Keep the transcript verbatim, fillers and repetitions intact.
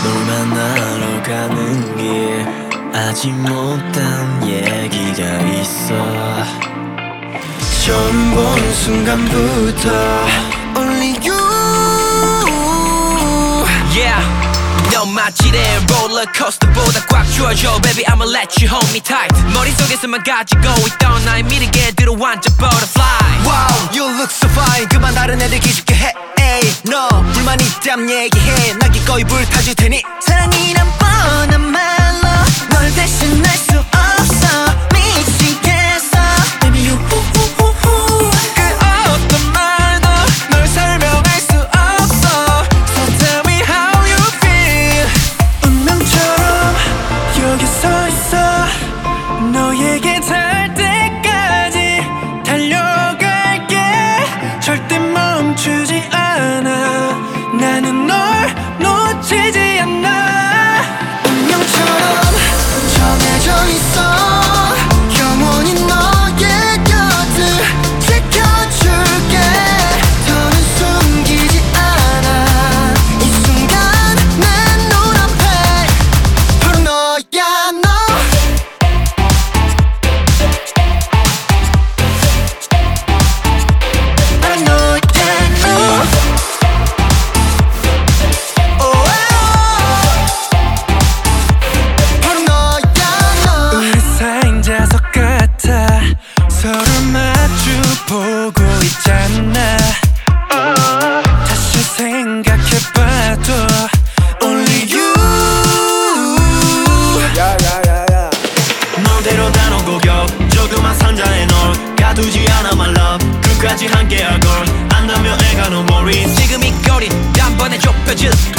만나러 가는 길 아직 못한 얘기가 있어. 처음 본 순간부터 Only you. Yeah, 너 마치래 롤러코스터보다 꽉 쥐어줘 Baby I'ma let you hold me tight. 머릿속에서만 가지고 있던 나의 미래게 들어 완전 butterfly. Wow, you look so fine. 그만 다른 애들 기죽게 해. 에이, 너 불만 있담 얘기해. 나 기꺼이 불타줄 테니. 사랑이란 뻔한 말로 널 대신할 수 없어. 미치겠어 Baby you 후후후후. 그 어떤 말도 널 설명할 수 없어. So tell me how you feel. 운명처럼 여기 서 있어. 너에게 닿을 때까지 달려갈게. 절대 멈추지 않아. 나는 널 놓치지 않아. 운명처럼 정해져 있어. 영원히 너의 곁을 지켜줄게. 더는 숨기지 않아. 이 순간 내 눈앞에 바로 너야 너. 바로 너야 너. 바로 너야 너. 우리 사인 자석 같아. 서로 마주 보고 있잖아. 다시 생각해봐도 Only you. 너대로 단어 고격 조그만 상자에 널 가두지 않아 my love. 끝까지 함께할 걸 안다면 애가 no worries. 지금 이 거리 단번에 좁혀질